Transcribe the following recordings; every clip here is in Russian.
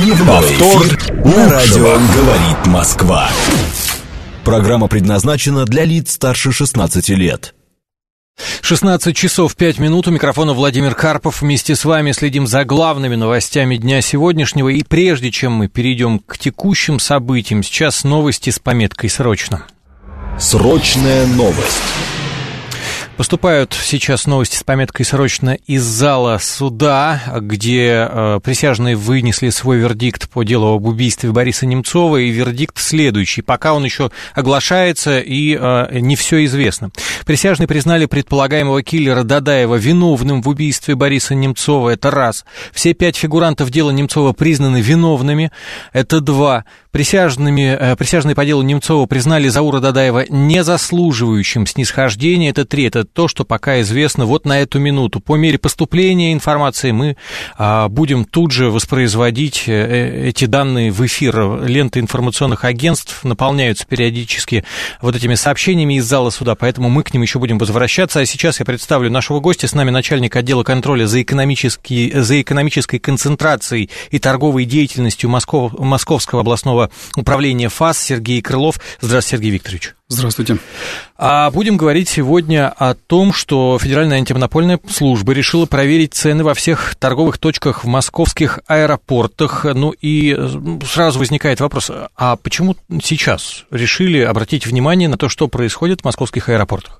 Повтор на радио «Говорит Москва». Программа предназначена для лиц старше 16 лет. 16 часов 5 минут. У микрофона Владимир Карпов. Вместе с вами следим за главными новостями дня сегодняшнего. И прежде чем мы перейдем к текущим событиям, сейчас новости с пометкой «Срочно». Срочная новость. Поступают сейчас новости с пометкой «Срочно» из зала суда, где присяжные вынесли свой вердикт по делу об убийстве Бориса Немцова, и вердикт следующий. Пока он еще оглашается, и не все известно. Присяжные признали предполагаемого киллера Дадаева виновным в убийстве Бориса Немцова. Это раз. Все 5 фигурантов дела Немцова признаны виновными. Это два. Присяжные по делу Немцова признали Заура Дадаева незаслуживающим снисхождения. Это три. Это то, что пока известно вот на эту минуту. По мере поступления информации мы будем тут же воспроизводить эти данные в эфир. Ленты информационных агентств наполняются периодически вот этими сообщениями из зала суда, поэтому мы к ним еще будем возвращаться. А сейчас я представлю нашего гостя. С нами начальник отдела контроля за экономической концентрацией и торговой деятельностью Московского областного управления ФАС Сергей Крылов. Здравствуйте, Сергей Викторович. Здравствуйте. Будем говорить сегодня о том, что Федеральная антимонопольная служба решила проверить цены во всех торговых точках в московских аэропортах. Ну и сразу возникает вопрос, а почему сейчас решили обратить внимание на то, что происходит в московских аэропортах?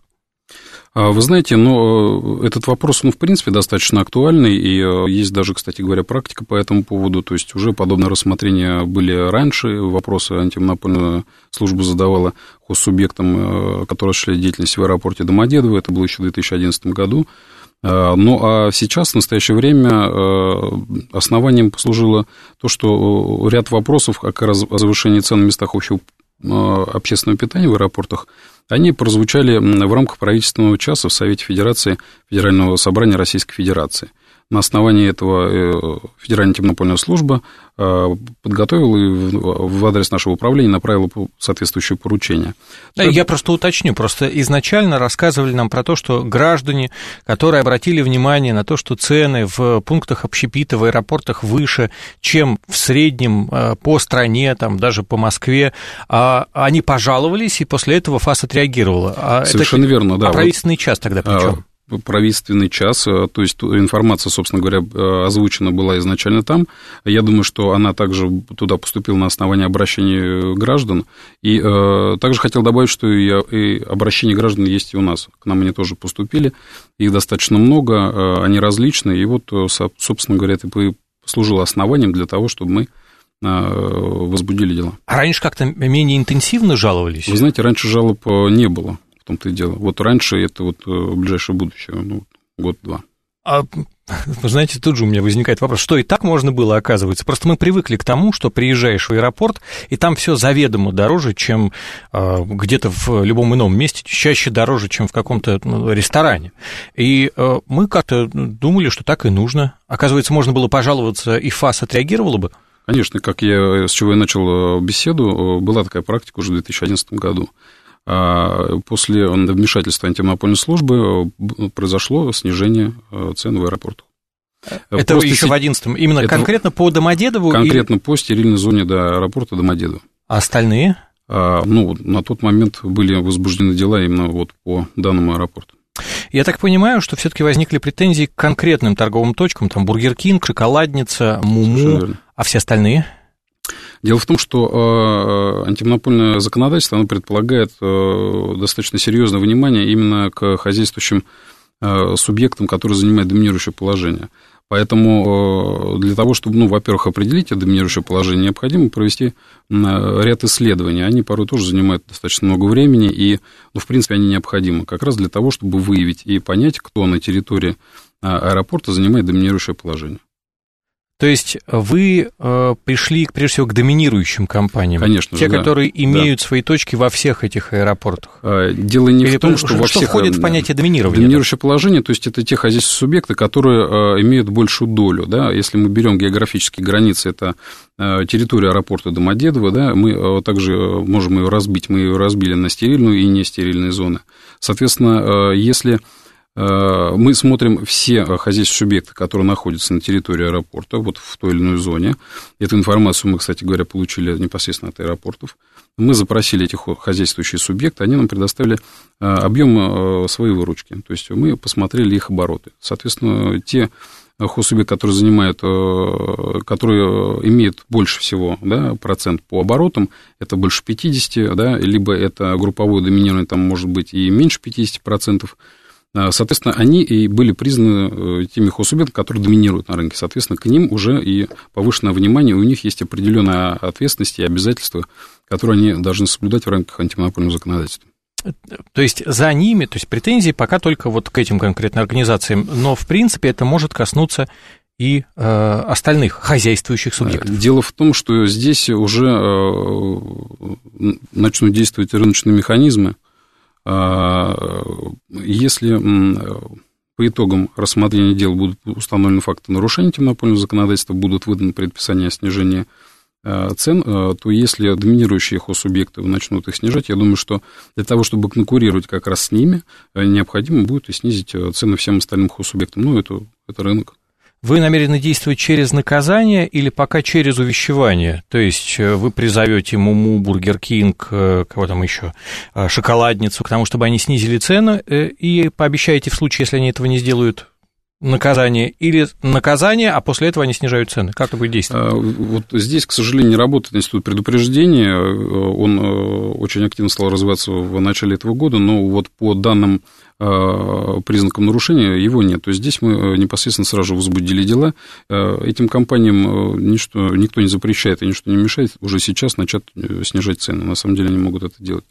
Вы знаете, этот вопрос, в принципе, достаточно актуальный, и есть даже, кстати говоря, практика по этому поводу, то есть уже подобные рассмотрения были раньше, вопросы антимонопольная служба задавала хоссубъектам, которые осуществляли деятельность в аэропорте Домодедово, это было еще в 2011 году. Ну, а сейчас, в настоящее время, основанием послужило то, что ряд вопросов о завышении цен на местах общего общественного питания в аэропортах, они прозвучали в рамках правительственного часа в Совете Федерации Федерального собрания Российской Федерации. На основании этого Федеральная антимонопольная служба подготовила и в адрес нашего управления направила соответствующее поручение. Да, я просто уточню, просто изначально рассказывали нам про то, что граждане, которые обратили внимание на то, что цены в пунктах общепита в аэропортах выше, чем в среднем по стране, там, даже по Москве, они пожаловались, и после этого ФАС отреагировала. Совершенно верно, да. А правительственный час тогда при чем? Правительственный час, то есть информация, собственно говоря, озвучена была изначально там. Я думаю, что она также туда поступила на основании обращений граждан. И также хотел добавить, что и обращения граждан есть и у нас. К нам они тоже поступили. Их достаточно много, они различные. И вот, собственно говоря, это и послужило основанием для того, чтобы мы возбудили дела. А раньше как-то менее интенсивно жаловались? Вы знаете, раньше жалоб не было. В том-то и дело. Вот раньше это вот ближайшее будущее, год-два. Вы знаете, тут же у меня возникает вопрос, что и так можно было, оказывается. Просто мы привыкли к тому, что приезжаешь в аэропорт, и там все заведомо дороже, чем где-то в любом ином месте, чаще дороже, чем в каком-то ресторане. И мы как-то думали, что так и нужно. Оказывается, можно было пожаловаться, и ФАС отреагировала бы. Конечно, с чего я начал беседу, была такая практика уже в 2011 году. После вмешательства антимонопольной службы произошло снижение цен в аэропортах. Это просто еще в 2011-м? Именно конкретно по Домодедову? Конкретно по стерильной зоне до аэропорта Домодедово. А остальные? На тот момент были возбуждены дела именно вот по данному аэропорту. Я так понимаю, что все-таки возникли претензии к конкретным торговым точкам, там Бургер Кинг, Шоколадница, Муму, а все остальные? Дело в том, что антимонопольное законодательство, оно предполагает достаточно серьезное внимание именно к хозяйствующим субъектам, которые занимают доминирующее положение. Поэтому для того, чтобы, во-первых, определить это доминирующее положение, необходимо провести ряд исследований. Они порой тоже занимают достаточно много времени, и, в принципе, они необходимы как раз для того, чтобы выявить и понять, кто на территории аэропорта занимает доминирующее положение. То есть вы пришли, прежде всего, к доминирующим компаниям? Конечно же, те, которые имеют свои точки во всех этих аэропортах? Дело не в том, что во всех... Что входит в понятие доминирования? Доминирующее положение, то есть это те хозяйственные субъекты, которые имеют большую долю. Да? Если мы берем географические границы, это территория аэропорта Домодедово, да, мы также можем ее разбить. Мы ее разбили на стерильную и нестерильные зоны. Соответственно, если Мы смотрим все хозяйственные субъекты, которые находятся на территории аэропорта, вот в той или иной зоне. Эту информацию мы, кстати говоря, получили непосредственно от аэропортов. Мы запросили этих хозяйствующие субъекты, они нам предоставили объем своей выручки. То есть мы посмотрели их обороты. Соответственно, те хозсубъекты, которые имеют больше всего, да, процент по оборотам, это больше 50%, да, либо это групповое доминирование, там может быть и меньше 50%. Соответственно, они и были признаны теми хозсубъектами, которые доминируют на рынке. Соответственно, к ним уже и повышенное внимание, у них есть определенная ответственность и обязательства, которые они должны соблюдать в рамках антимонопольного законодательства. То есть за ними, то есть претензии пока только вот к этим конкретным организациям, но в принципе это может коснуться и остальных хозяйствующих субъектов. Дело в том, что здесь уже начнут действовать рыночные механизмы. Если по итогам рассмотрения дел будут установлены факты нарушения антимонопольного законодательства, будут выданы предписания о снижении цен, то если доминирующие хозсубъекты начнут их снижать, я думаю, что для того, чтобы конкурировать как раз с ними, необходимо будет и снизить цены всем остальным хозсубъектам. Ну, это рынок. Вы намерены действовать через наказание или пока через увещевание? То есть вы призовете Муму, Бургер Кинг, кого там еще, шоколадницу к тому, чтобы они снизили цены, и пообещаете в случае, если они этого не сделают, наказание, или наказание, а после этого они снижают цены? Как это будет действовать? Вот здесь, к сожалению, не работает институт предупреждения. Он очень активно стал развиваться в начале этого года, но вот по данным признакам нарушения его нет. То есть здесь мы непосредственно сразу же возбудили дела. Этим компаниям никто не запрещает и ничто не мешает уже сейчас начать снижать цены. На самом деле они могут это делать.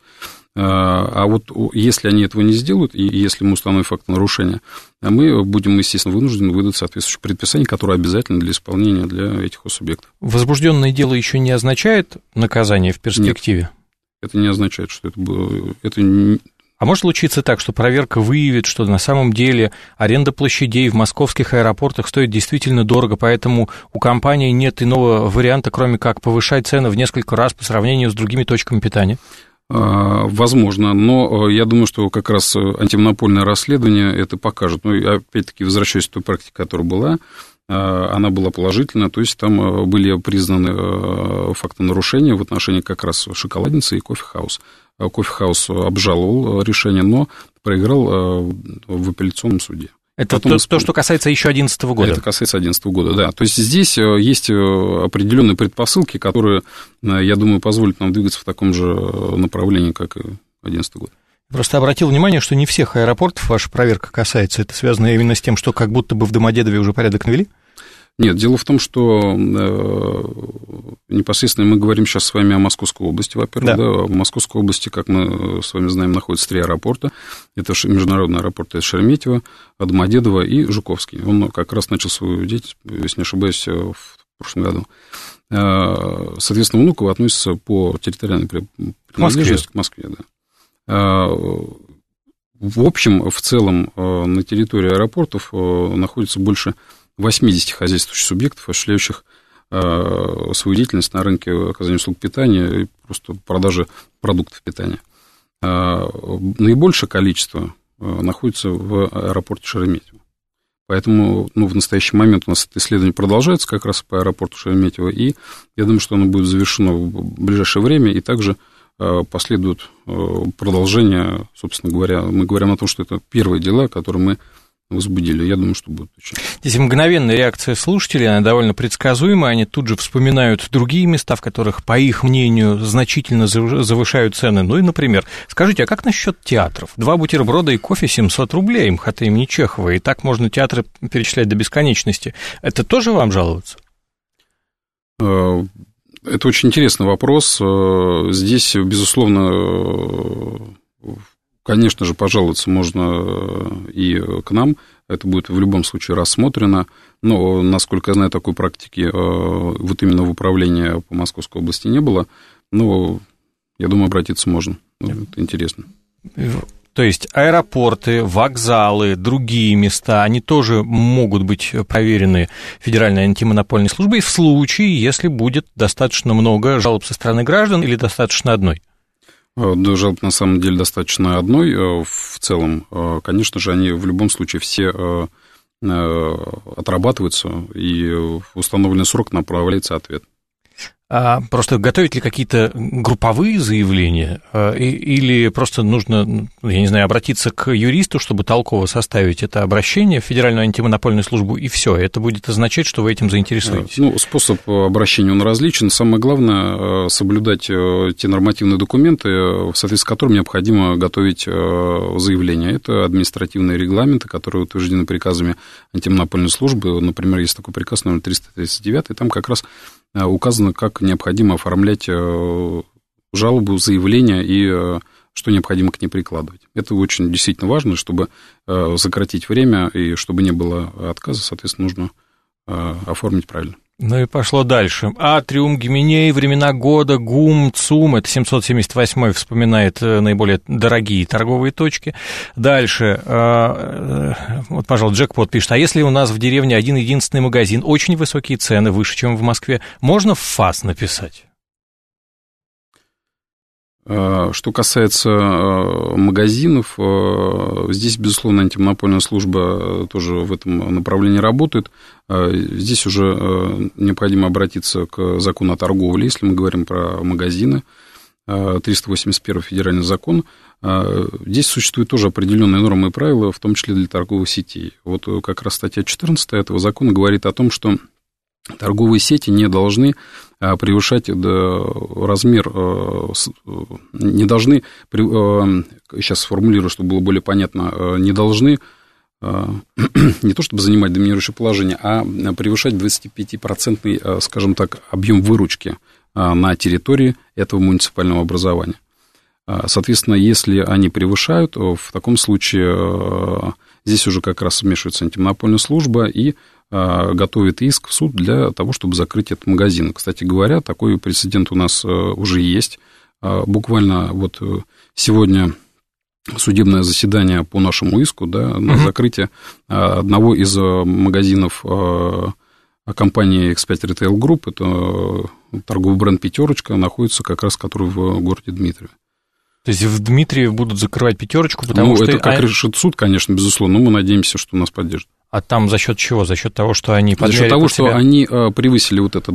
А вот если они этого не сделают, и если мы установим факт нарушения, мы будем, естественно, вынуждены выдать соответствующие предписания, которые обязательны для исполнения для этих субъектов. Возбужденное дело еще не означает наказание в перспективе? Нет, это не означает, что это А может случиться так, что проверка выявит, что на самом деле аренда площадей в московских аэропортах стоит действительно дорого, поэтому у компании нет иного варианта, кроме как повышать цены в несколько раз по сравнению с другими точками питания? Возможно, но я думаю, что как раз антимонопольное расследование это покажет. Ну, и опять-таки, возвращаясь к той практике, которая была, она была положительна, то есть там были признаны факты нарушения в отношении как раз шоколадницы и кофе-хаус. Кофе-хаус обжаловал решение, но проиграл в апелляционном суде. Это то, что касается еще 2011 года? Это касается 2011 года, да. То есть здесь есть определенные предпосылки, которые, я думаю, позволят нам двигаться в таком же направлении, как и 2011 год. Просто обратил внимание, что не всех аэропортов ваша проверка касается. Это связано именно с тем, что как будто бы в Домодедове уже порядок навели? Нет, дело в том, что непосредственно мы говорим сейчас с вами о Московской области, во-первых. Да. В Московской области, как мы с вами знаем, находится 3 аэропорта. Это международный аэропорт, это Шереметьево, Домодедово и Жуковский. Он как раз начал свою деятельность, если не ошибаюсь, в прошлом году. Соответственно, Внуково относится по территориальной принадлежности к Москве. Да. В общем, в целом, на территории аэропортов находится больше 80 хозяйствующих субъектов, осуществляющих свою деятельность на рынке оказания услуг питания и просто продажи продуктов питания. Наибольшее количество находится в аэропорте Шереметьево. Поэтому в настоящий момент у нас это исследование продолжается как раз по аэропорту Шереметьево, и я думаю, что оно будет завершено в ближайшее время, и также последует продолжение, собственно говоря. Мы говорим о том, что это первые дела, которые мы возбудили. Я думаю, что будет очень. Здесь мгновенная реакция слушателей, она довольно предсказуемая. Они тут же вспоминают другие места, в которых, по их мнению, значительно завышают цены. Ну и, например, скажите, а как насчет театров? 2 бутерброда и кофе 700 рублей, МХТ имени Чехова. И так можно театры перечислять до бесконечности. Это тоже вам жаловаться? Это очень интересный вопрос. Здесь, безусловно, конечно же, пожаловаться можно и к нам, это будет в любом случае рассмотрено, но, насколько я знаю, такой практики вот именно в управлении по Московской области не было, но, я думаю, обратиться можно, это интересно. То есть аэропорты, вокзалы, другие места, они тоже могут быть проверены Федеральной антимонопольной службой в случае, если будет достаточно много жалоб со стороны граждан или достаточно одной? Жалоб, на самом деле, достаточно одной в целом. Конечно же, они в любом случае все отрабатываются, и в установленный срок направляется ответ. Просто готовить ли какие-то групповые заявления, или просто нужно, я не знаю, обратиться к юристу, чтобы толково составить это обращение в Федеральную антимонопольную службу, и все, это будет означать, что вы этим заинтересуетесь? Ну, способ обращения, он различен. Самое главное, соблюдать те нормативные документы, в соответствии с которыми необходимо готовить заявление. Это административные регламенты, которые утверждены приказами антимонопольной службы. Например, есть такой приказ номер 339, и там как раз указано, как необходимо оформлять жалобу, заявление и что необходимо к ней прикладывать. Это очень действительно важно, чтобы сократить время и чтобы не было отказа, соответственно, нужно оформить правильно. Ну и пошло дальше. Атриум, Гименей, времена года, ГУМ, ЦУМ, это 778-й вспоминает наиболее дорогие торговые точки. Дальше, вот, пожалуйста, Джекпот пишет, а если у нас в деревне один-единственный магазин, очень высокие цены, выше, чем в Москве, можно в ФАС написать? Что касается магазинов, здесь, безусловно, антимонопольная служба тоже в этом направлении работает. Здесь уже необходимо обратиться к закону о торговле, если мы говорим про магазины, 381 федеральный закон. Здесь существуют тоже определенные нормы и правила, в том числе для торговых сетей. Вот как раз статья 14 этого закона говорит о том, что торговые сети не должны превышать размер, не должны, сейчас сформулирую, чтобы было более понятно, не должны не то чтобы занимать доминирующее положение, а превышать 25%, скажем так, объем выручки на территории этого муниципального образования. Соответственно, если они превышают, в таком случае здесь уже как раз вмешивается антимонопольная служба и готовит иск в суд для того, чтобы закрыть этот магазин. Кстати говоря, такой прецедент у нас уже есть. Буквально вот сегодня судебное заседание по нашему иску, да, на закрытие одного из магазинов компании X5 Retail Group, это торговый бренд «Пятерочка», находится как раз который в городе Дмитриеве. То есть в Дмитриеве будут закрывать «Пятерочку», потому что... это как решит суд, конечно, безусловно, но мы надеемся, что нас поддержат. А там за счет чего? За счет того, что они подмерили? За счет того, что они превысили вот этот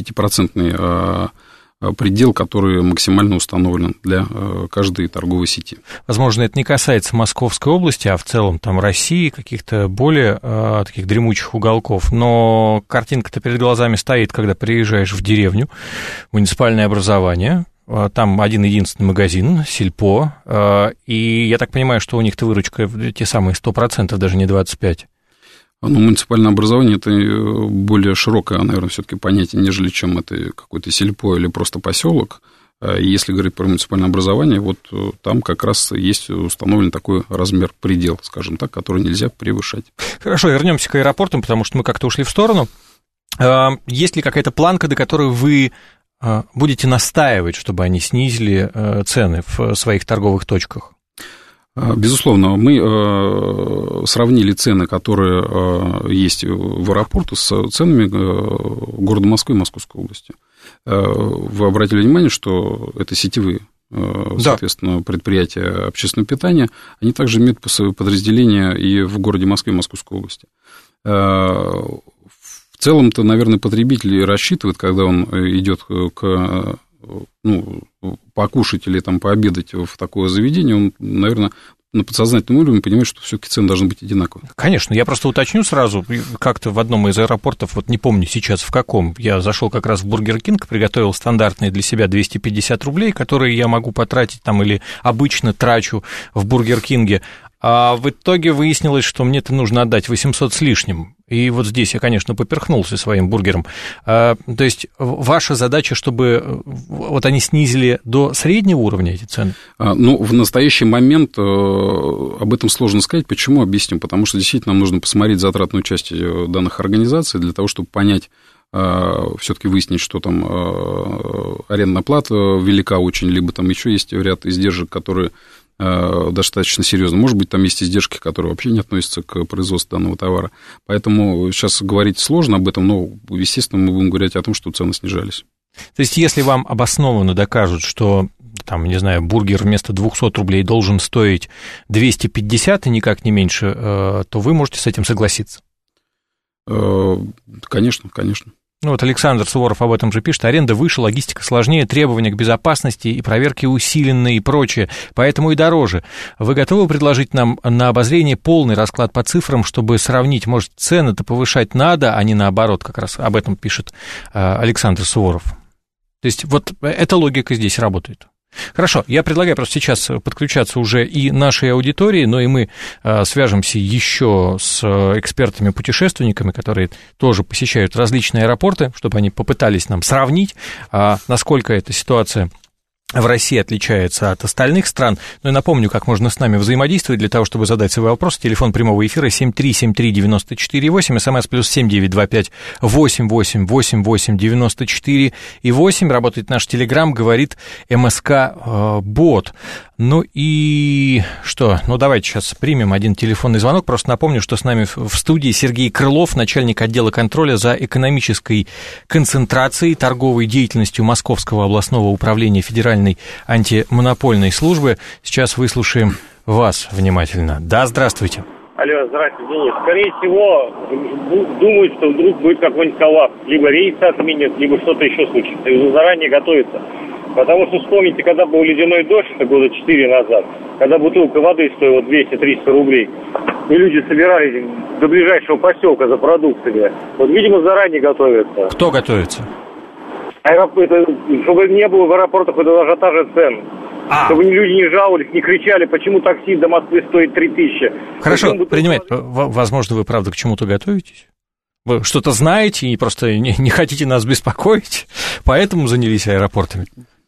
25% предел, который максимально установлен для каждой торговой сети. Возможно, это не касается Московской области, а в целом там России, каких-то более таких дремучих уголков, но картинка-то перед глазами стоит, когда приезжаешь в деревню, муниципальное образование, там один-единственный магазин, сельпо, и я так понимаю, что у них-то выручка те самые 100%, даже не 25%. Ну, муниципальное образование – это более широкое, наверное, все-таки понятие, нежели чем это какой-то сельпо или просто поселок. Если говорить про муниципальное образование, вот там как раз есть установлен такой размер, предел, скажем так, который нельзя превышать. Хорошо, вернемся к аэропортам, потому что мы как-то ушли в сторону. Есть ли какая-то планка, до которой вы будете настаивать, чтобы они снизили цены в своих торговых точках? Безусловно, мы сравнили цены, которые есть в аэропорту, с ценами города Москвы и Московской области. Вы обратили внимание, что это сетевые, соответственно, предприятия общественного питания, они также имеют подразделения и в городе Москве и Московской области. В целом-то, наверное, потребитель рассчитывает, когда он идет покушать или там пообедать в такое заведение, он, наверное, на подсознательном уровне понимает, что все-таки цены должны быть одинаковые. Конечно, я просто уточню сразу, как-то в одном из аэропортов, вот не помню сейчас в каком, я зашел как раз в Бургер Кинг, приготовил стандартные для себя 250 рублей, которые я могу потратить там или обычно трачу в Бургер Кинге, а в итоге выяснилось, что мне-то нужно отдать 800 с лишним. И вот здесь я, конечно, поперхнулся своим бургером. То есть ваша задача, чтобы вот они снизили до среднего уровня эти цены? Ну, в настоящий момент об этом сложно сказать. Почему? Объясню. Потому что действительно нам нужно посмотреть затратную часть данных организаций для того, чтобы понять, все-таки выяснить, что там арендная плата велика очень, либо там еще есть ряд издержек, которые достаточно серьезно. Может быть, там есть издержки, которые вообще не относятся к производству данного товара. Поэтому сейчас говорить сложно об этом, но, естественно, мы будем говорить о том, что цены снижались. То есть, если вам обоснованно докажут, что там, не знаю, бургер вместо 200 рублей должен стоить 250 и никак не меньше, то вы можете с этим согласиться? Конечно, конечно. Ну вот Александр Суворов об этом же пишет. Аренда выше, логистика сложнее, требования к безопасности и проверки усиленные и прочее, поэтому и дороже. Вы готовы предложить нам на обозрение полный расклад по цифрам, чтобы сравнить, может, цены-то повышать надо, а не наоборот, как раз об этом пишет Александр Суворов. То есть вот эта логика здесь работает. Хорошо, я предлагаю просто сейчас подключаться уже и нашей аудитории, но и мы свяжемся еще с экспертами-путешественниками, которые тоже посещают различные аэропорты, чтобы они попытались нам сравнить, насколько эта ситуация в России отличается от остальных стран. Но я напомню, как можно с нами взаимодействовать для того, чтобы задать свой вопрос. Телефон прямого эфира 7373948, смс плюс 7925 8888 94 и 8. Работает наш телеграм, говорит МСК-бот. Ну и что? Ну, давайте сейчас примем один телефонный звонок. Просто напомню, что с нами в студии Сергей Крылов, начальник отдела контроля за экономической концентрацией, торговой деятельностью Московского областного управления Федеральной антимонопольной службы. Сейчас выслушаем вас внимательно. Да, здравствуйте. Алло, здравствуйте, Денис. Скорее всего, думают, что вдруг будет какой-нибудь коллапс. Либо рейсы отменят, либо что-то еще случится. И уже заранее готовятся. Потому что вспомните, когда был ледяной дождь, это года 4 назад, когда бутылка воды стоила 200-300 рублей, и люди собирались до ближайшего поселка за продуктами. Вот, видимо, заранее готовятся. Кто готовится? Чтобы не было в аэропортах этого ажиотажа цен. Чтобы люди не жаловались, не кричали, почему такси до Москвы стоит 3000. Хорошо, принимает. Возможно, вы, правда, к чему-то готовитесь? Вы что-то знаете и просто не хотите нас беспокоить, поэтому занялись аэропортами?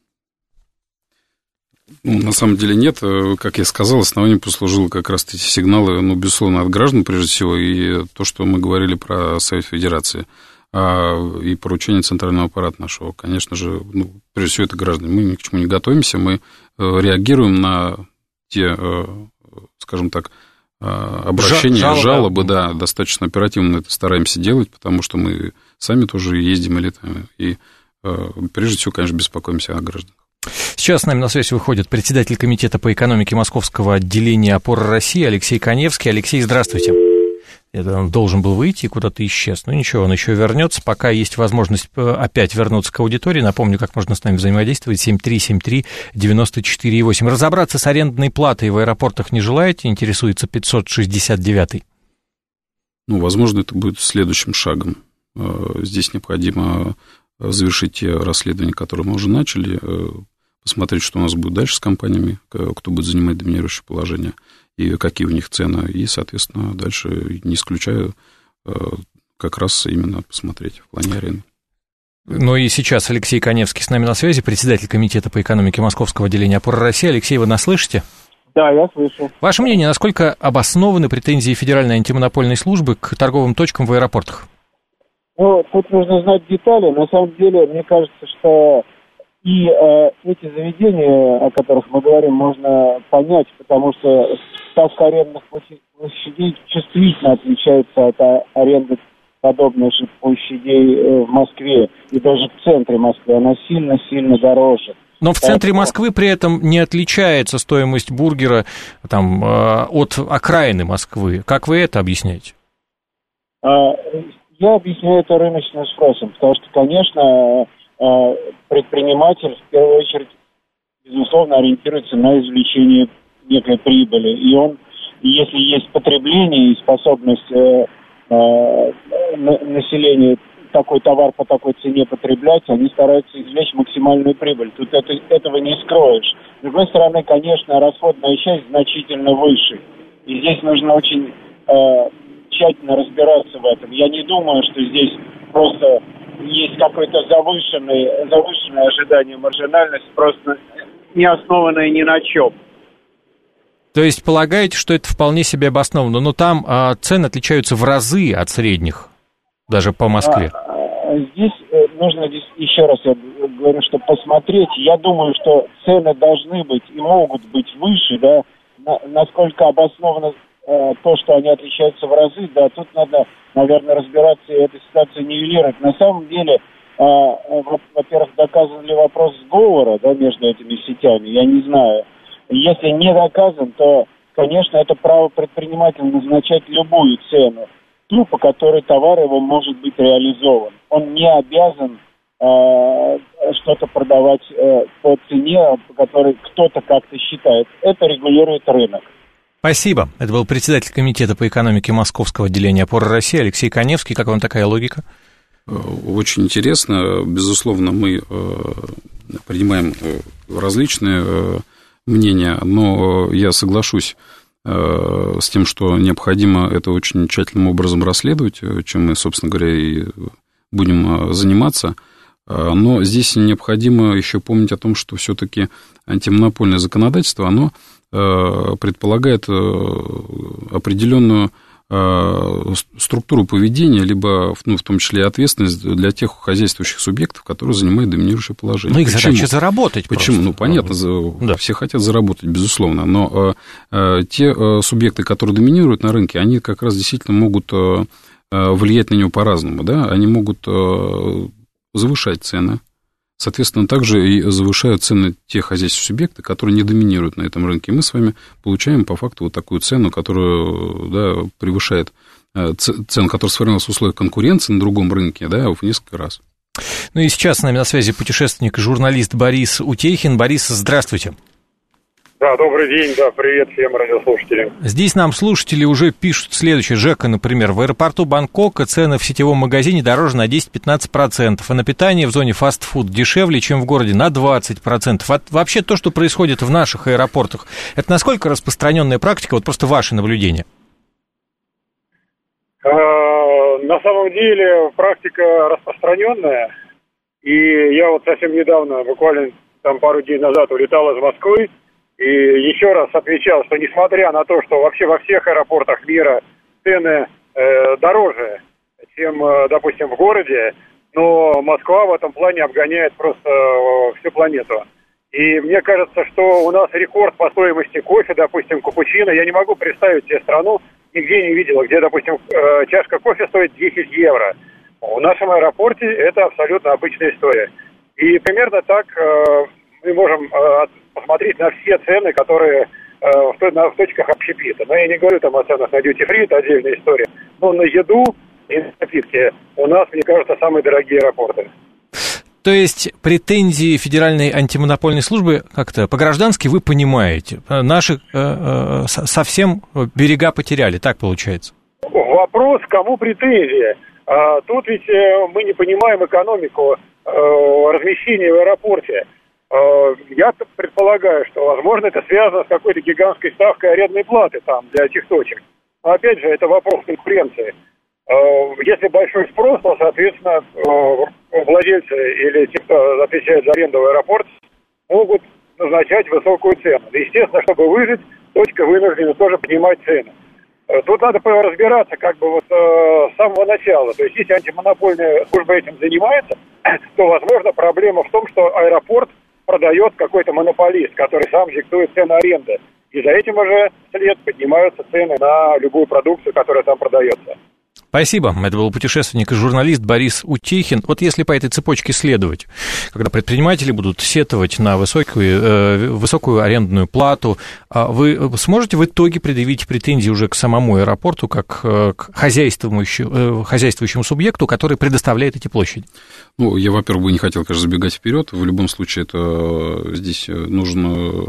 Ну, на самом деле нет. Как я сказал, основанием послужило как раз эти сигналы, ну, безусловно, от граждан, прежде всего, и то, что мы говорили про Совет Федерации, и поручение центрального аппарата нашего. Конечно же, ну, прежде всего, это граждане. Мы ни к чему не готовимся, мы реагируем на те, скажем так, обращения, жалобы, да, достаточно оперативно это стараемся делать, потому что мы сами тоже ездим и летаем, и прежде всего, конечно, беспокоимся о гражданах. Сейчас с нами на связь выходит председатель комитета по экономике Московского отделения «Опора России» Алексей Каневский. Алексей, здравствуйте. Он должен был выйти и куда-то исчез. Ну ничего, он еще вернется. Пока есть возможность опять вернуться к аудитории. Напомню, как можно с нами взаимодействовать. 7373948. Разобраться с арендной платой в аэропортах не желаете? Интересуется 569-й. Ну, возможно, это будет следующим шагом. Здесь необходимо завершить те расследования, которые мы уже начали, посмотреть, что у нас будет дальше с компаниями, кто будет занимать доминирующее положение, и какие у них цены, и, соответственно, дальше не исключаю как раз именно посмотреть в плане аренды. Ну и сейчас Алексей Каневский с нами на связи, председатель комитета по экономике Московского отделения «Опора России». Алексей, вы нас слышите? Да, я слышу. Ваше мнение, насколько обоснованы претензии Федеральной антимонопольной службы к торговым точкам в аэропортах? Ну, тут нужно знать детали. На самом деле, мне кажется, что и эти заведения, о которых мы говорим, можно понять, потому что ставка арендных площадей чувствительно отличается от аренды подобных же площадей в Москве и даже в центре Москвы. Она сильно-сильно дороже. Но в центре Москвы при этом не отличается стоимость бургера там, от окраины Москвы. Как вы это объясняете? Я объясняю это рыночным спросом, потому что, конечно, предприниматель в первую очередь, безусловно, ориентируется на извлечение некой прибыли. И он, если есть потребление и способность населения такой товар по такой цене потреблять, они стараются извлечь максимальную прибыль. Тут этого не скроешь. С другой стороны, конечно, расходная часть значительно выше. И здесь нужно очень тщательно разбираться в этом. Я не думаю, что здесь просто есть какое-то завышенное ожидание маржинальности, просто не основанное ни на чем. То есть полагаете, что это вполне себе обосновано, но там цены отличаются в разы от средних, даже по Москве? Здесь нужно, еще раз я говорю, что посмотреть. Я думаю, что цены должны быть и могут быть выше, да, насколько обосновано то, что они отличаются в разы, да, тут надо, наверное, разбираться и эту ситуацию нивелировать. На самом деле, во-первых, доказан ли вопрос сговора, да, между этими сетями, я не знаю. Если не доказан, то, конечно, это право предпринимателя назначать любую цену, ту, по которой товар его может быть реализован. Он не обязан что-то продавать по цене, по которой кто-то как-то считает. Это регулирует рынок. Спасибо. Это был председатель комитета по экономике Московского отделения «Опора России» Алексей Каневский. Как вам такая логика? Очень интересно. Безусловно, мы принимаем различные мнения, но я соглашусь с тем, что необходимо это очень тщательным образом расследовать, чем мы, собственно говоря, и будем заниматься. Но здесь необходимо еще помнить о том, что все-таки антимонопольное законодательство, оно предполагает определенную структуру поведения, либо, в том числе и ответственность для тех хозяйствующих субъектов, которые занимают доминирующее положение. Ну, их задача заработать. Почему? Просто. Ну, понятно, да. Все хотят заработать, безусловно, но те субъекты, которые доминируют на рынке, они как раз действительно могут влиять на него по-разному, да, они могут завышать цены, соответственно, также и завышают цены те хозяйственные субъекты, которые не доминируют на этом рынке. И мы с вами получаем по факту вот такую цену, которая превышает цену, которая сформировалась в условиях конкуренции на другом рынке, в несколько раз. Ну и сейчас с нами на связи путешественник и журналист Борис Утехин. Борис, здравствуйте. Да, добрый день, привет всем радиослушателям. Здесь нам слушатели уже пишут следующее. Жека, например, в аэропорту Бангкока цены в сетевом магазине дороже на 10-15%, а на питание в зоне фастфуд дешевле, чем в городе, на 20%. Вообще то, что происходит в наших аэропортах, это насколько распространенная практика, вот просто ваше наблюдение? На самом деле практика распространенная, и я вот совсем недавно, буквально пару дней назад улетал из Москвы, и еще раз отвечал, что несмотря на то, что вообще во всех аэропортах мира цены дороже, чем, допустим, в городе, но Москва в этом плане обгоняет просто всю планету. И мне кажется, что у нас рекорд по стоимости кофе, допустим, капучино. Я не могу представить себе страну, нигде не видела, где, допустим, чашка кофе стоит 10 евро. В нашем аэропорте это абсолютно обычная история. И примерно так мы можем посмотреть на все цены, которые в точках общепита. Но я не говорю о ценах на дьюти-фри, это отдельная история. Но на еду и на напитки у нас, мне кажется, самые дорогие аэропорты. То есть претензии Федеральной антимонопольной службы как-то по-граждански вы понимаете. Наши совсем берега потеряли, так получается? Вопрос, кому претензии. Тут ведь мы не понимаем экономику размещения в аэропорте. Я предполагаю, что, возможно, это связано с какой-то гигантской ставкой арендной платы там для этих точек. Но, опять же, это вопрос конкуренции. Если большой спрос, то, соответственно, владельцы или те, кто отвечает за аренду в аэропорт, могут назначать высокую цену. Естественно, чтобы выжить, точка вынуждена тоже поднимать цены. Тут надо разбираться с самого начала. То есть, если антимонопольная служба этим занимается, то, возможно, проблема в том, что аэропорт продает какой-то монополист, который сам диктует цены аренды. И за этим уже вслед поднимаются цены на любую продукцию, которая там продается. Спасибо. Это был путешественник и журналист Борис Утехин. Вот если по этой цепочке следовать, когда предприниматели будут сетовать на высокую арендную плату, вы сможете в итоге предъявить претензии уже к самому аэропорту, как к хозяйствующему субъекту, который предоставляет эти площади? Ну, я, во-первых, бы не хотел, конечно, забегать вперед. В любом случае, это здесь нужен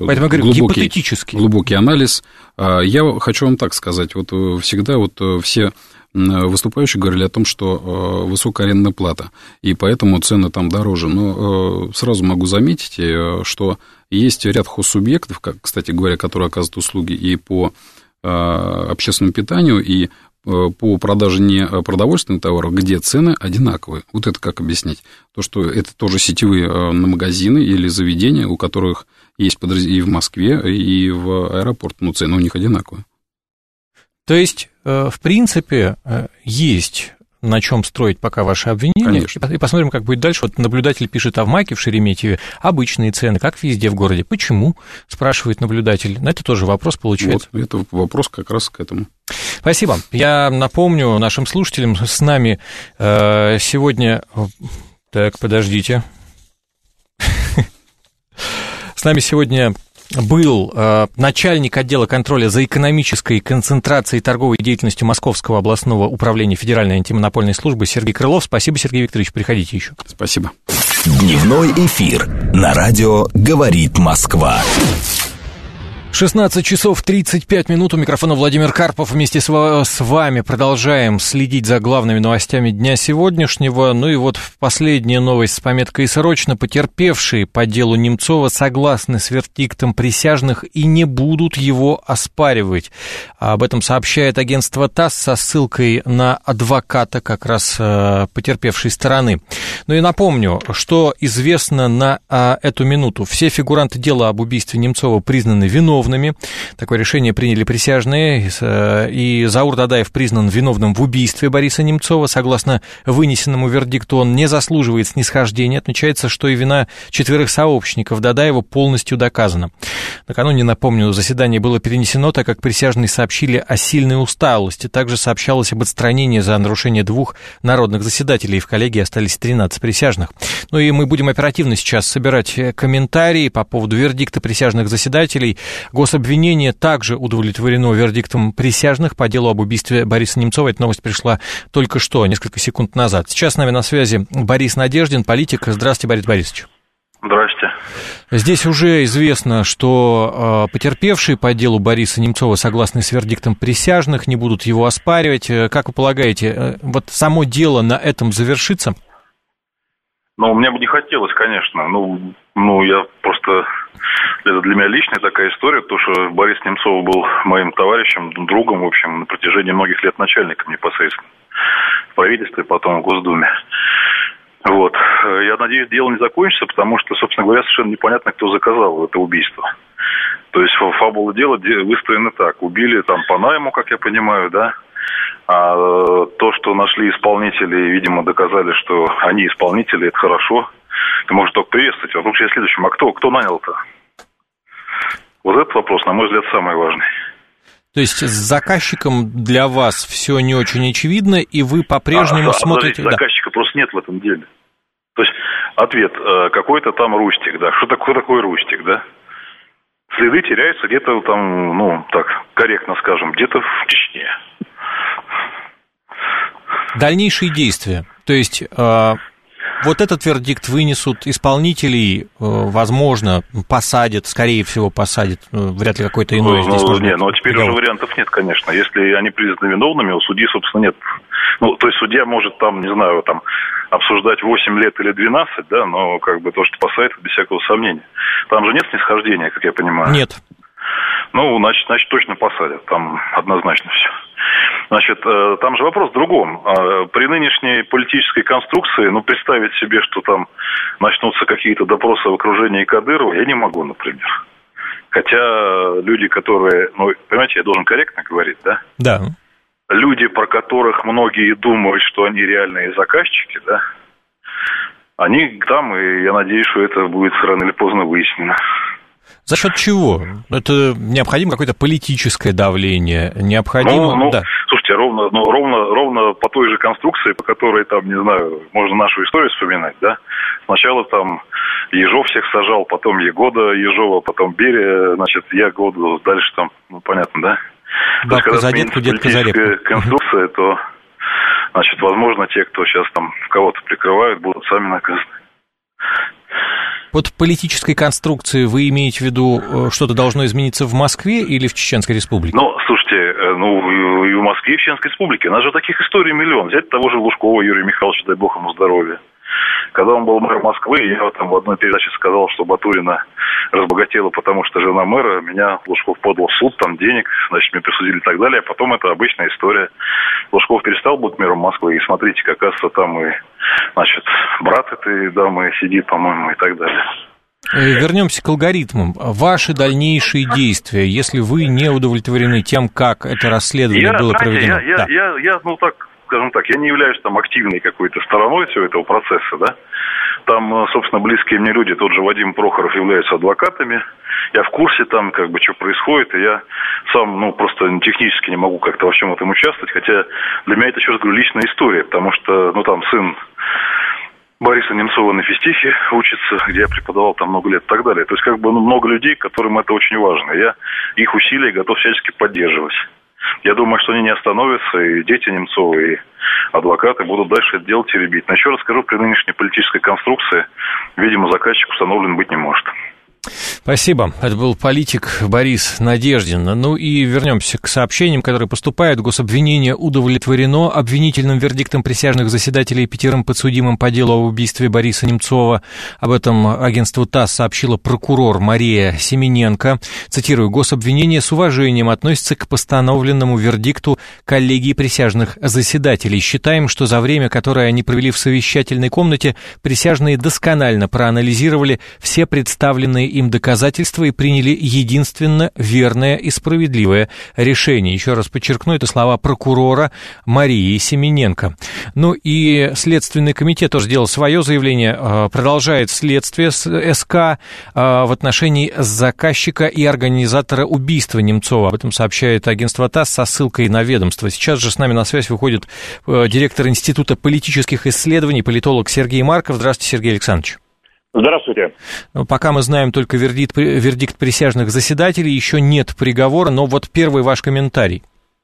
глубокий анализ. Я хочу вам так сказать. Вот всегда все выступающие говорили о том, что высокая арендная плата, и поэтому цены там дороже. Но сразу могу заметить, что есть ряд хозсубъектов, кстати говоря, которые оказывают услуги и по общественному питанию, и по продаже не продовольственных товаров, где цены одинаковые. Вот это как объяснить? То, что это тоже сетевые магазины или заведения, у которых есть и в Москве, и в аэропорт, но цены у них одинаковые. То есть, в принципе, есть на чем строить пока ваши обвинения. Конечно. И посмотрим, как будет дальше. Вот наблюдатель пишет о МАКе в Шереметьеве. Обычные цены, как везде в городе. Почему? Спрашивает наблюдатель. Это тоже вопрос получается. Вот, это вопрос как раз к этому. Спасибо. Я напомню нашим слушателям, с нами сегодня Так, подождите. С нами сегодня был начальник отдела контроля за экономической концентрацией и торговой деятельностью Московского областного управления Федеральной антимонопольной службы Сергей Крылов. Спасибо, Сергей Викторович, приходите еще. Спасибо. Дневной эфир на радио «Говорит Москва». 16 часов 35 минут. У микрофона Владимир Карпов. Вместе с вами продолжаем следить за главными новостями дня сегодняшнего. Ну и вот последняя новость с пометкой «Срочно». Потерпевшие по делу Немцова согласны с вердиктом присяжных и не будут его оспаривать. Об этом сообщает агентство ТАСС со ссылкой на адвоката как раз потерпевшей стороны. Ну и напомню, что известно на эту минуту. Все фигуранты дела об убийстве Немцова признаны виновными. Такое решение приняли присяжные, и Заур Дадаев признан виновным в убийстве Бориса Немцова. Согласно вынесенному вердикту, он не заслуживает снисхождения. Отмечается, что и вина 4 сообщников Дадаева полностью доказана. Накануне, напомню, заседание было перенесено, так как присяжные сообщили о сильной усталости. Также сообщалось об отстранении за нарушение 2 народных заседателей. В коллегии остались 13 присяжных. Ну и мы будем оперативно сейчас собирать комментарии по поводу вердикта присяжных заседателей. Гособвинение также удовлетворено вердиктом присяжных по делу об убийстве Бориса Немцова. Эта новость пришла только что, несколько секунд назад. Сейчас с нами на связи Борис Надеждин, политик. Здравствуйте, Борис Борисович. Здравствуйте. Здесь уже известно, что потерпевшие по делу Бориса Немцова согласны с вердиктом присяжных, не будут его оспаривать. Как вы полагаете, вот само дело на этом завершится? Ну, мне бы не хотелось, конечно. Ну, я просто... Это для меня личная такая история, потому что Борис Немцов был моим товарищем, другом, в общем, на протяжении многих лет начальником непосредственно в правительстве, потом в Госдуме. Вот. Я надеюсь, дело не закончится, потому что, собственно говоря, совершенно непонятно, кто заказал это убийство. То есть фабула дела выстроена так. Убили там по найму, как я понимаю, да? А то, что нашли исполнителей, видимо, доказали, что они исполнители, это хорошо. Это можно только приветствовать. А вообще следующем, а кто нанял-то? Вот этот вопрос, на мой взгляд, самый важный. То есть с заказчиком для вас все не очень очевидно, и вы по-прежнему смотрите... Заказчика просто нет в этом деле. То есть ответ, какой-то там Рустик, да. Что такое Рустик, да? Следы теряются где-то там, ну, так, корректно скажем, где-то в Чечне. Дальнейшие действия. То есть... Вот этот вердикт вынесут исполнителей, возможно, посадят, скорее всего, посадят. Вряд ли какой-то иной здесь может быть. Ну, теперь уже вариантов нет, конечно. Если они признаны виновными, у судьи, собственно, нет. Ну, то есть судья может там, не знаю, там обсуждать 8 лет или 12, да, но как бы то, что посадят, без всякого сомнения. Там же нет снисхождения, как я понимаю. Нет. Ну, значит, точно посадят. Там однозначно все. Значит, там же вопрос в другом. При нынешней политической конструкции, ну, представить себе, что там начнутся какие-то допросы в окружении Кадырова, я не могу, например. Хотя люди, которые, ну, понимаете, я должен корректно говорить, да? Да. Люди, про которых многие думают, что они реальные заказчики, да, они там, и я надеюсь, что это будет рано или поздно выяснено. За счет чего? Это необходимо какое-то политическое давление? Необходимо... Да. Слушайте, ровно по той же конструкции, по которой, там, не знаю, можно нашу историю вспоминать, да? Сначала там Ежов всех сажал, потом Егода Ежова, потом Берия, значит, Ягоду, дальше там, ну, понятно, да? Бабка за детку, детка за репку. Конструкция, то, значит, возможно, те, кто сейчас там кого-то прикрывают, будут сами наказаны. Под политической конструкцией вы имеете в виду, что-то должно измениться в Москве или в Чеченской Республике? Ну, слушайте, и в Москве, и в Чеченской Республике. У нас же таких историй миллион. Взять того же Лужкова Юрия Михайловича, дай бог ему здоровья. Когда он был мэром Москвы, я там в одной передаче сказал, что Батурина разбогатела, потому что жена мэра, меня Лужков подал в суд, там денег, значит, мне присудили и так далее. А потом это обычная история. Лужков перестал быть мэром Москвы, и смотрите, как оказывается, там и, значит, брат этой дамы сидит, по-моему, и так далее. Вернемся к алгоритмам. Ваши дальнейшие действия, если вы не удовлетворены тем, как это расследование было проведено. Я, ну так, скажем так, я не являюсь там активной какой-то стороной всего этого процесса, да. Там, собственно, близкие мне люди, тот же Вадим Прохоров, являются адвокатами. Я в курсе там, как бы, что происходит, и я сам, ну, просто технически не могу как-то во всем этом участвовать, хотя для меня это, еще раз говорю, личная история, потому что, ну, там, сын Бориса Немцова на физтехе учится, где я преподавал там много лет и так далее. То есть, много людей, которым это очень важно. Я их усилия готов всячески поддерживать. Я думаю, что они не остановятся, и дети Немцова, и адвокаты будут дальше это дело теребить. Но еще раз скажу, при нынешней политической конструкции, видимо, заказчик установлен быть не может. Спасибо. Это был политик Борис Надеждин. Ну и вернемся к сообщениям, которые поступают. Гособвинение удовлетворено обвинительным вердиктом присяжных заседателей 5 подсудимым по делу об убийстве Бориса Немцова. Об этом агентству ТАСС сообщила прокурор Мария Семененко. Цитирую: «Гособвинение с уважением относится к постановленному вердикту коллегии присяжных заседателей. Считаем, что за время, которое они провели в совещательной комнате, присяжные досконально проанализировали все представленные им доказательства и приняли единственно верное и справедливое решение». Еще раз подчеркну, это слова прокурора Марии Семененко. Ну и Следственный комитет тоже сделал свое заявление, продолжает следствие с СК в отношении заказчика и организатора убийства Немцова. Об этом сообщает агентство ТАСС со ссылкой на ведомство. Сейчас же с нами на связь выходит директор Института политических исследований, политолог Сергей Марков. Здравствуйте, Сергей Александрович. Здравствуйте. Пока мы знаем только вердикт присяжных заседателей, еще нет приговора, но вот первый ваш комментарий.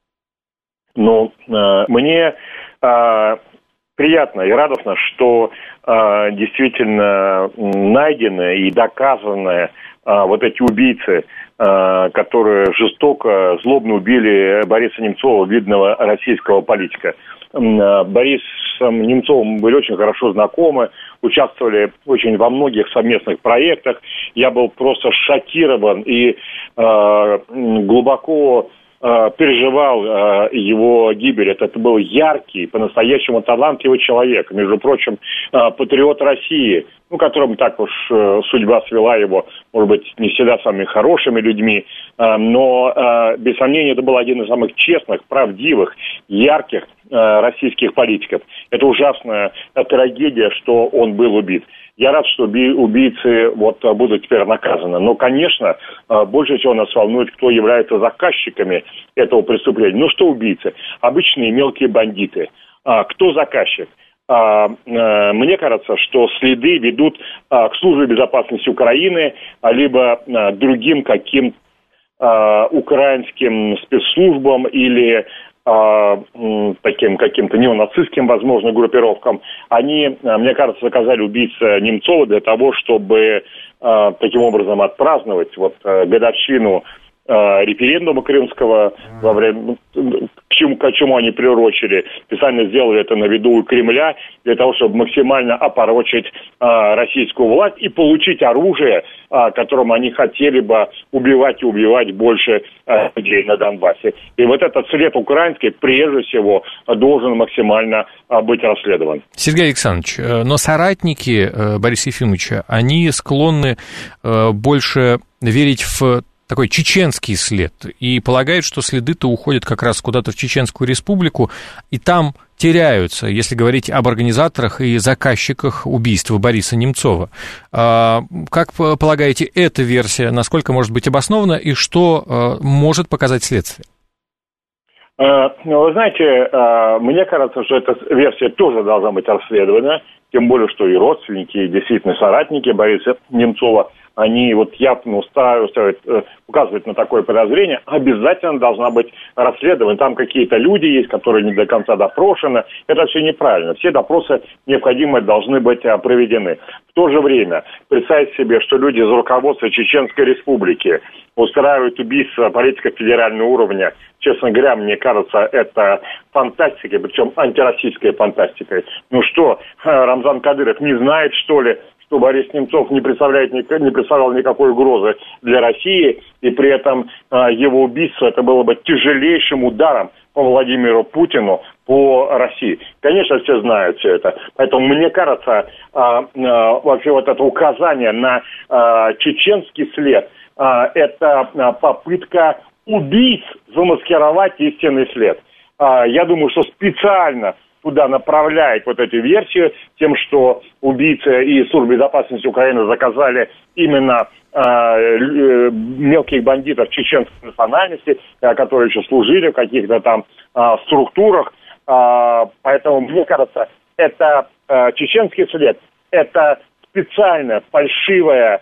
Мне приятно и радостно, что действительно найдены и доказаны вот эти убийцы, которые жестоко, злобно убили Бориса Немцова, видного российского политика. Борисом Немцовым были очень хорошо знакомы, участвовали очень во многих совместных проектах. Я был просто шокирован и глубоко переживал его гибель. Это был яркий, по-настоящему талантливый человек. Между прочим, патриот России, которому так уж судьба свела его, может быть, не всегда самыми хорошими людьми, но, без сомнения, это был один из самых честных, правдивых, ярких российских политиков. Это ужасная трагедия, что он был убит. Я рад, что убийцы будут теперь наказаны. Но, конечно, больше всего нас волнует, кто является заказчиками этого преступления. Что убийцы? Обычные мелкие бандиты. Кто заказчик? Мне кажется, что следы ведут к службе безопасности Украины, либо другим украинским спецслужбам или таким каким-то неонацистским, возможно, группировкам. Они, мне кажется, заказали убийцу Немцова для того, чтобы таким образом отпраздновать годовщину референдума крымского, во время, к чему они приурочили. Специально сделали это на виду у Кремля, для того, чтобы максимально опорочить российскую власть и получить оружие, которым они хотели бы убивать больше людей на Донбассе. И этот след украинский, прежде всего, должен максимально быть расследован. Сергей Александрович, но соратники Бориса Ефимовича, они склонны больше верить в такой чеченский след, и полагают, что следы-то уходят как раз куда-то в Чеченскую республику, и там теряются, если говорить об организаторах и заказчиках убийства Бориса Немцова. Как полагаете, эта версия, насколько может быть обоснована, и что может показать следствие? Вы знаете, мне кажется, что эта версия тоже должна быть расследована, тем более, что и родственники, и действительно соратники Бориса Немцова, они явно указывают на такое подозрение, обязательно должна быть расследована. Там какие-то люди есть, которые не до конца допрошены. Это все неправильно. Все допросы необходимо должны быть проведены. В то же время представьте себе, что люди из руководства Чеченской Республики устраивают убийства политиков федерального уровня. Честно говоря, мне кажется, это фантастика, причем антироссийская фантастика. Рамзан Кадыров не знает, что ли, что Борис Немцов не представлял никакой угрозы для России, и при этом его убийство это было бы тяжелейшим ударом по Владимиру Путину, по России. Конечно, все знают все это. Поэтому, мне кажется, вообще это указание на чеченский след, это попытка убийц замаскировать истинный след. Я думаю, что специально туда направляет эти версии тем, что убийцы и Служба безопасности Украины заказали именно мелких бандитов чеченской национальности, которые еще служили в каких-то там структурах. Поэтому, мне кажется, это чеченский след, это специально фальшивый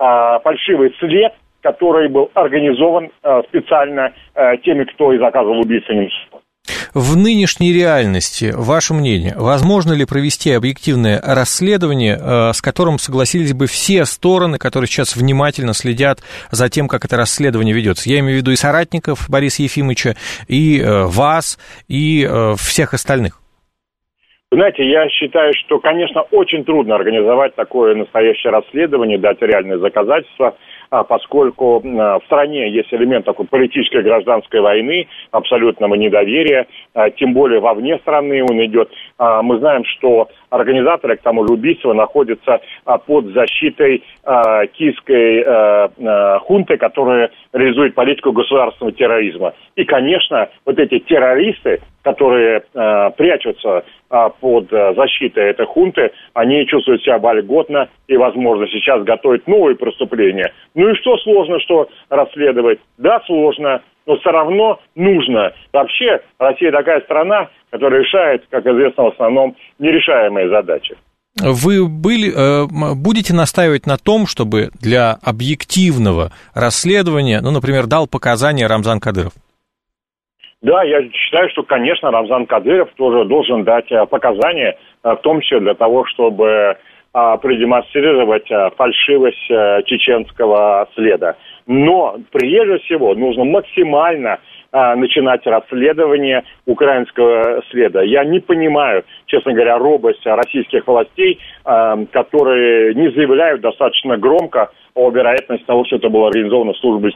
след, который был организован специально теми, кто и заказывал убийство Немцова. В нынешней реальности, ваше мнение, возможно ли провести объективное расследование, с которым согласились бы все стороны, которые сейчас внимательно следят за тем, как это расследование ведется? Я имею в виду и соратников Бориса Ефимовича, и вас, и всех остальных. Знаете, я считаю, что, конечно, очень трудно организовать такое настоящее расследование, дать реальные доказательства, поскольку в стране есть элемент такой политической гражданской войны, абсолютного недоверия, тем более вовне страны он идет. Мы знаем, что организаторы, к тому же убийства, находятся под защитой киевской хунты, которая реализует политику государственного терроризма. И, конечно, вот эти террористы, которые прячутся под защитой этой хунты, они чувствуют себя вольготно и, возможно, сейчас готовят новые преступления. Ну и что сложно, что расследовать? Да, сложно, но все равно нужно. Вообще, Россия такая страна, которая решает, как известно, в основном нерешаемые задачи. Вы будете настаивать на том, чтобы для объективного расследования, например, дал показания Рамзан Кадыров? Да, я считаю, что, конечно, Рамзан Кадыров тоже должен дать показания, в том числе для того, чтобы продемонстрировать фальшивость чеченского следа. Но прежде всего нужно максимально начинать расследование украинского следа. Я не понимаю, честно говоря, робость российских властей, которые не заявляют достаточно громко о вероятности того, что это было организовано службой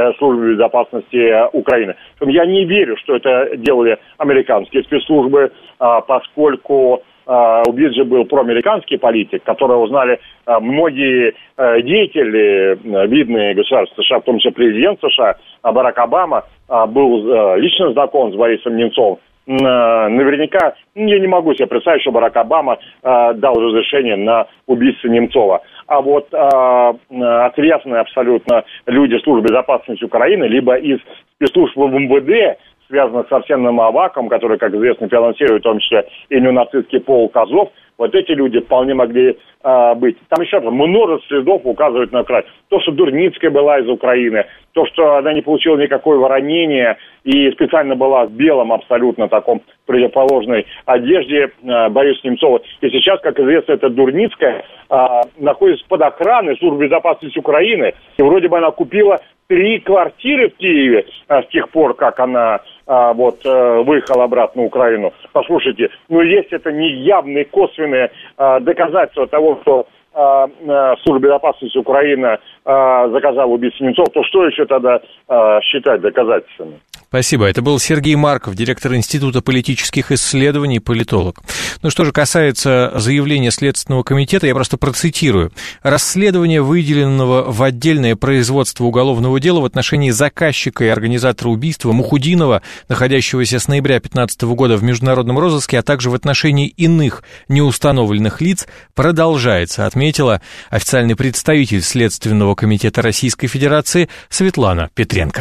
безопасности Украины. Я не верю, что это делали американские спецслужбы, поскольку убит же был проамериканский политик, которого узнали многие деятели, видные государства США, в том числе президент США, Барак Обама, был лично знаком с Борисом Немцовым. Наверняка, я не могу себе представить, что Барак Обама дал разрешение на убийство Немцова. А вот ответственные абсолютно люди службы безопасности Украины, либо из спецслужб МВД, связанных с Арсеном Аваком, который, как известно, финансирует в том числе и неонацистский полк Азов, вот эти люди вполне могли быть. Там еще раз множество следов указывают на Украину. То, что Дурницкая была из Украины, то, что она не получила никакого ранения и специально была в белом абсолютно таком противоположной одежде Бориса Немцова. И сейчас, как известно, эта Дурницкая находится под охраной службы безопасности Украины. И вроде бы она купила 3 квартиры в Киеве с тех пор, как она выехала обратно в Украину. Послушайте, есть это неявные косвенные доказательства того, что служба безопасности Украины заказала убийство Немцова, то что еще тогда считать доказательствами? Спасибо. Это был Сергей Марков, директор Института политических исследований, политолог. Что же касается заявления Следственного комитета, я просто процитирую. Расследование выделенного в отдельное производство уголовного дела в отношении заказчика и организатора убийства Мухудинова, находящегося с ноября 2015 года в международном розыске, а также в отношении иных неустановленных лиц, продолжается, отметила официальный представитель Следственного комитета Российской Федерации Светлана Петренко.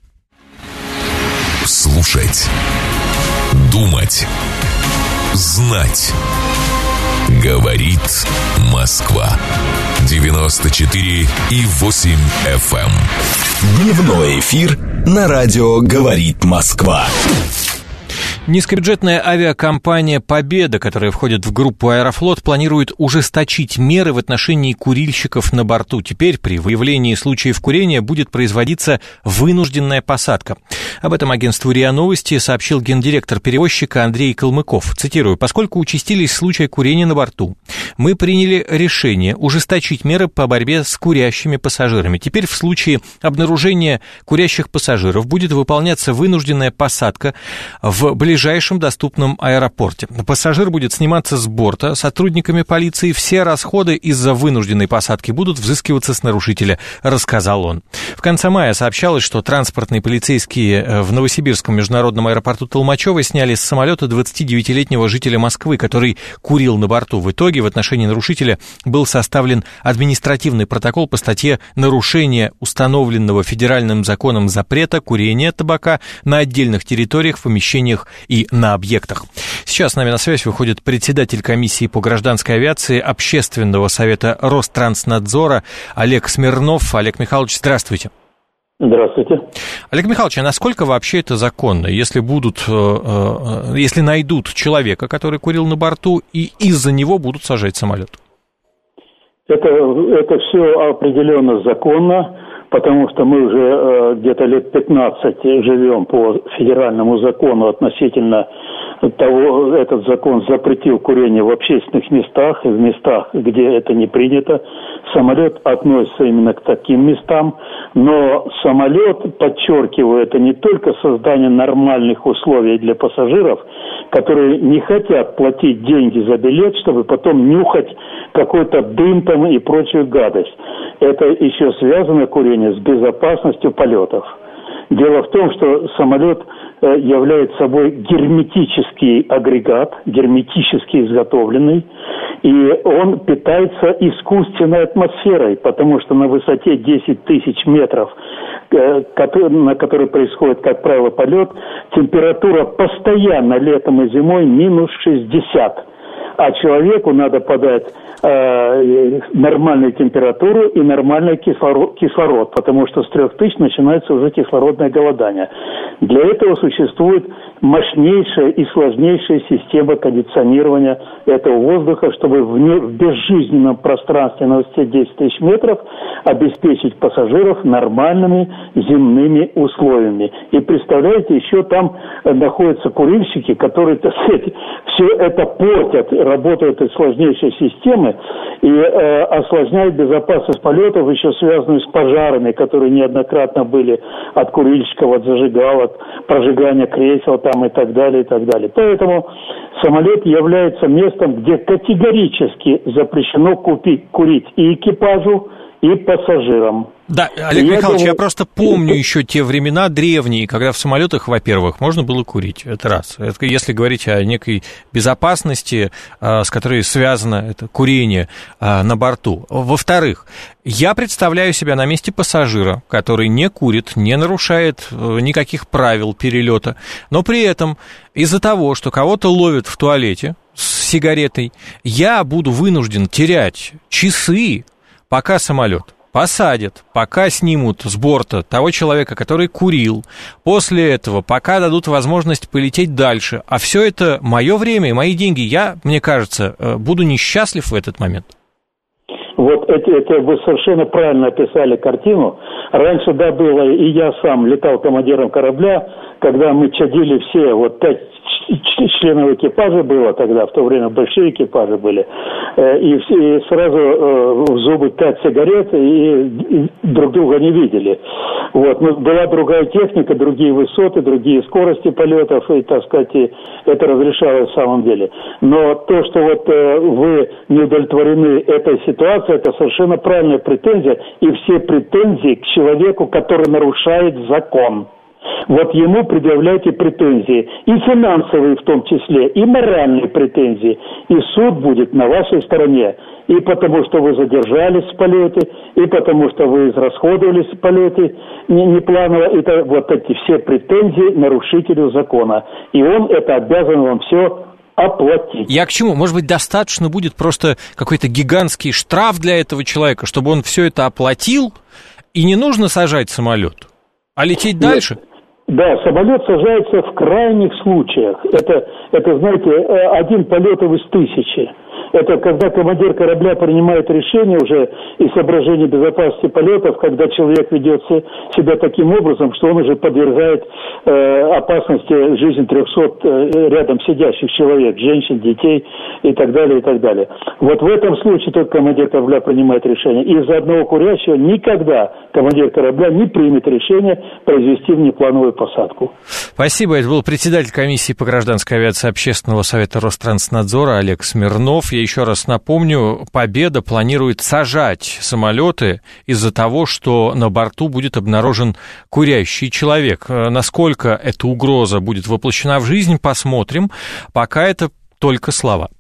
Слушать, думать, знать. Говорит Москва. 94,8 FM. Дневной эфир на радио «Говорит Москва». Низкобюджетная авиакомпания «Победа», которая входит в группу «Аэрофлот», планирует ужесточить меры в отношении курильщиков на борту. Теперь при выявлении случаев курения будет производиться вынужденная посадка. Об этом агентству РИА Новости сообщил гендиректор перевозчика Андрей Калмыков. Цитирую: «Поскольку участились случаи курения на борту, мы приняли решение ужесточить меры по борьбе с курящими пассажирами. Теперь в случае обнаружения курящих пассажиров будет выполняться вынужденная посадка в ближайшем доступном аэропорте. Пассажир будет сниматься с борта сотрудниками полиции. Все расходы из-за вынужденной посадки будут взыскиваться с нарушителя», рассказал он. В конце мая сообщалось, что транспортные полицейские в Новосибирском международном аэропорту Толмачево сняли с самолета 29-летнего жителя Москвы, который курил на борту. В итоге в отношении нарушителя был составлен административный протокол по статье «Нарушение установленного федеральным законом запрета курения табака на отдельных территориях, в помещениях и на объектах. Сейчас с нами на связь выходит председатель комиссии по гражданской авиации Общественного совета Ространснадзора Олег Смирнов. Олег Михайлович, здравствуйте. Здравствуйте. Олег Михайлович, а насколько вообще это законно, если найдут человека, который курил на борту, и из-за него будут сажать самолет? Это все определенно законно, потому что мы уже где-то лет 15 живем по федеральному закону относительно того, этот закон запретил курение в общественных местах, в местах, где это не принято. Самолет относится именно к таким местам, но самолет, подчеркиваю, это не только создание нормальных условий для пассажиров, которые не хотят платить деньги за билет, чтобы потом нюхать какой-то дым там и прочую гадость. Это еще связано, курение, с безопасностью полетов. Дело в том, что самолет является собой герметический агрегат, герметически изготовленный, и он питается искусственной атмосферой, потому что на высоте 10 тысяч метров, на которой происходит, как правило, полет, температура постоянно летом и зимой минус 60. А человеку надо подать нормальную температуру и нормальный кислород, потому что с 3000 начинается уже кислородное голодание. Для этого существует мощнейшая и сложнейшая система кондиционирования этого воздуха, чтобы в безжизненном пространстве на высоте 10 тысяч метров обеспечить пассажиров нормальными земными условиями. И представляете, еще там находятся курильщики, которые, так сказать, все это портят, работают эти сложнейшие системы и осложняют безопасность полетов, еще связанную с пожарами, которые неоднократно были от курильщиков, от зажигалок, прожигания кресел там и так далее, и так далее. Поэтому самолет является местом, где категорически запрещено курить и экипажу, и пассажирам. Да, Олег Михайлович, я просто помню еще те времена древние, когда в самолетах, во-первых, можно было курить, это раз. Это если говорить о некой безопасности, с которой связано это курение на борту. Во-вторых, я представляю себя на месте пассажира, который не курит, не нарушает никаких правил перелета, но при этом из-за того, что кого-то ловят в туалете с сигаретой, я буду вынужден терять часы, пока самолет посадят, пока снимут с борта того человека, который курил. После этого, пока дадут возможность полететь дальше. А все это мое время и мои деньги. Мне кажется, буду несчастлив в этот момент. Вот это вы совершенно правильно описали картину. Раньше, да, было, и я сам летал командиром корабля, когда мы чадили все, вот 5 членов экипажа было тогда, в то время большие экипажи были, и сразу в зубы 5 сигарет, и друг друга не видели. Вот. Но была другая техника, другие высоты, другие скорости полетов, и, так сказать, это разрешалось в самом деле. Но то, что вот вы не удовлетворены этой ситуацией, это совершенно правильная претензия, и все претензии к человеку, который нарушает закон. Вот ему предъявляйте претензии, и финансовые в том числе, и моральные претензии, и суд будет на вашей стороне. И потому что вы задержались в полете, и потому что вы израсходовались в полете непланово. Это вот эти все претензии нарушителю закона. И он это обязан вам все оплатить. Я к чему? Может быть, достаточно будет просто какой-то гигантский штраф для этого человека, чтобы он все это оплатил, и не нужно сажать самолет, а лететь дальше? Да, самолет сажается в крайних случаях. Это, знаете, один полет из 1000. Это когда командир корабля принимает решение уже из соображений безопасности полетов, когда человек ведет себя таким образом, что он уже подвергает опасности жизни 300 рядом сидящих человек, женщин, детей и так далее, и так далее. Вот в этом случае только командир корабля принимает решение. И из-за одного курящего никогда командир корабля не примет решение произвести внеплановую посадку. Спасибо. Это был председатель комиссии по гражданской авиации Общественного совета Ространснадзора Олег Смирнов. Я еще раз напомню, Победа планирует сажать самолеты из-за того, что на борту будет обнаружен курящий человек. Насколько эта угроза будет воплощена в жизнь, посмотрим. Пока это только слова.